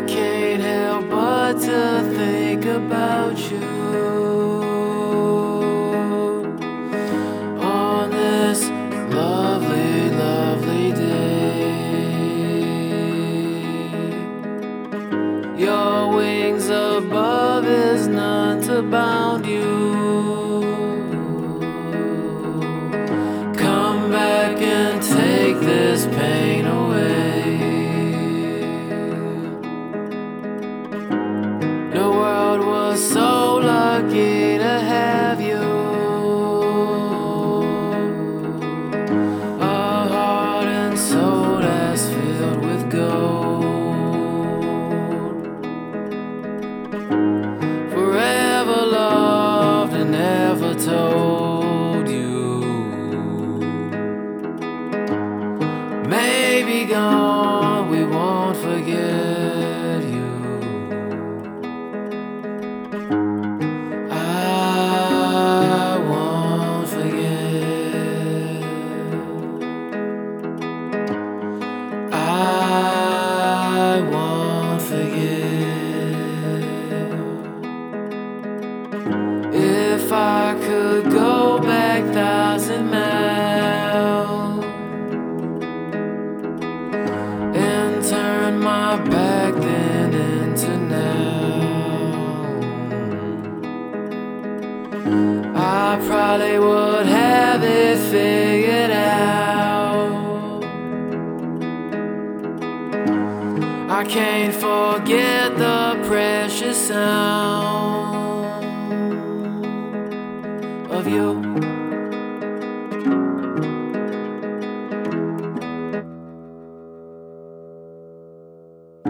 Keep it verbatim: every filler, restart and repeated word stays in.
can't help but to think about you on this lovely, lovely day. Your wings above is none to bound you. Come back and take this pain away. The world was so lucky to have you. A heart and soul that's filled with gold. Forever loved and never told you. Maybe gone, we won't forget you. I won't forget. I won't forget. If I could go back thousand miles and turn my back then into now, I probably would have it figured out. I can't forget the precious sound of you.